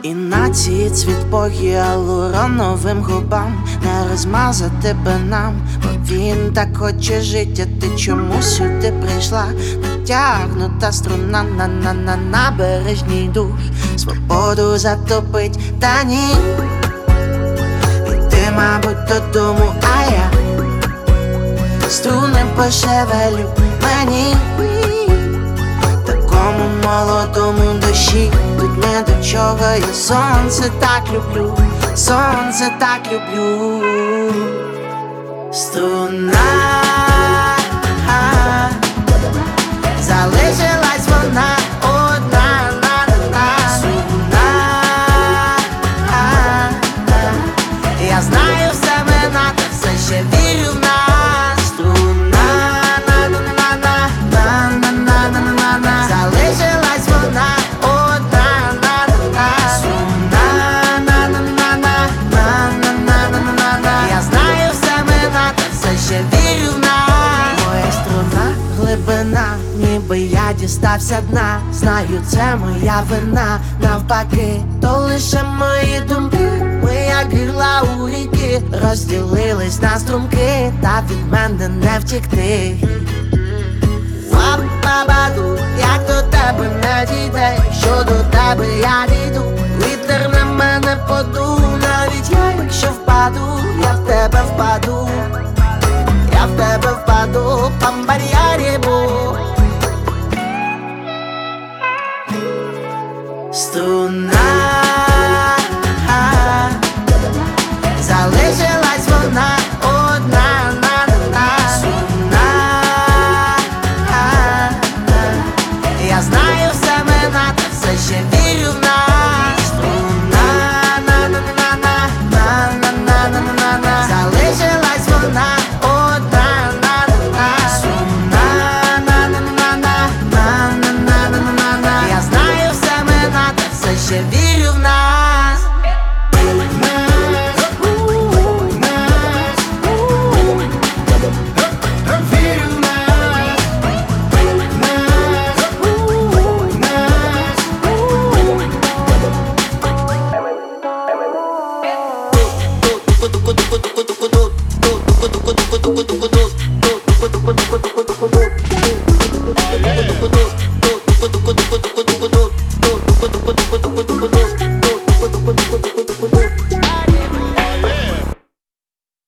І на цій цвіт по гіалуроновим губам не розмазати би нам, бо він так хоче життя. Ти чому сюди прийшла? Натягнута струна на набережній душ, свободу затопить, та ні. І ти, мабуть, додому, а я струни пошевелю мені. Такому молодому душі тут не до чого. Я сонце так люблю, сонце так люблю. Струна, залишилась вона одна, струна. Я знаю все мене, та все ще вірю в нас. Струна, залишилась вона одна, струна. Я знаю все мене, та все ще вірю в нас. Моя струна, глибина, ніби я дістався дна. Знаю, це моя вина, навпаки, то лише мої думки. Ми як гірла у ріки, розділились на струмки, та від мене не втікти. Бабаду, як до тебе не дійде, що до тебе я дійду. Вітер на мене подув, навіть я, якщо впаду, я в тебе впаду, я в тебе впаду, памбар'ярібу. Струна, залишилась вона одна, струна. Я знаю все мене, та все ще вірю в нас. Струна, залишилась вона одна, струна. Я знаю все мене, та все ще вірю в нас. Good.